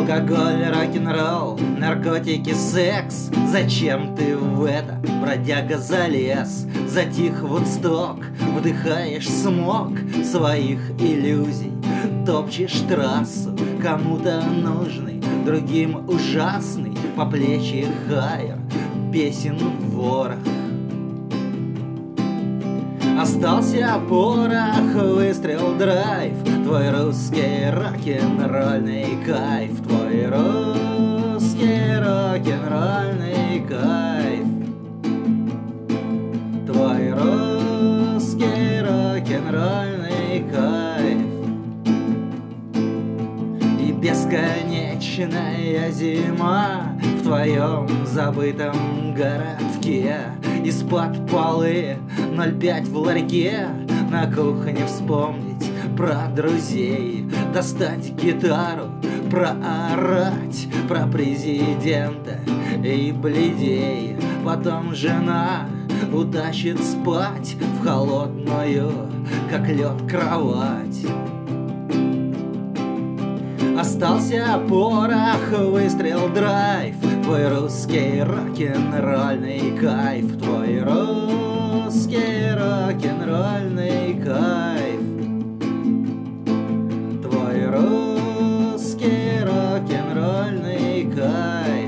Алкоголь, рок-н-ролл, наркотики, секс. Зачем ты в это, бродяга, залез? Затих Вудсток, вдыхаешь смог своих иллюзий, топчешь трассу, кому-то нужный, другим ужасный, по плечи хайер, песен ворох. Остался порох, выстрел, драйв, твой русский рок-н-ролльный кайф, твой русский рок-н-ролльный кайф, твой русский рок-н-ролльный кайф. И бесконечная зима в твоем забытом городке. Из-под полы 0,5 в ларьке, на кухне вспомнить про друзей, достать гитару, проорать про президента и бледей. Потом жена утащит спать в холодную, как лед, кровать. Остался порох, выстрел, драйв, твой русский рок-н-ролльный кайф, твой русский рок-н-ролльный кайф, твой русский рок-н-ролльный кайф.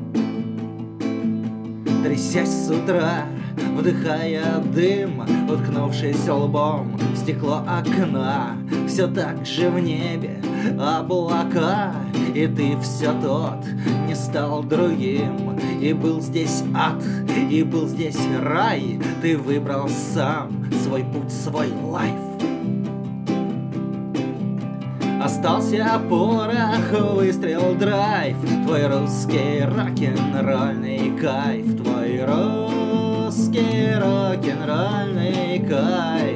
Трясясь с утра, вдыхая дым, уткнувшись лбом в стекло окна, все так же в небе облака, и ты все тот не стал другим. И был здесь ад, и был здесь рай, ты выбрал сам свой путь, свой лайф. Остался порох, выстрел, драйв, твой русский рок-н-ролльный кайф, твой русский рок-н-ролльный кайф.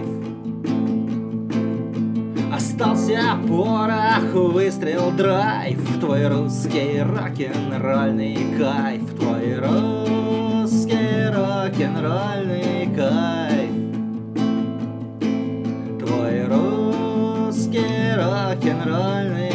Остался порох, выстрел, драйв, твой русский рок-н-ролльный кайф, твой русский рок-н-ролльный кайф, твой русский рок-н-ролльный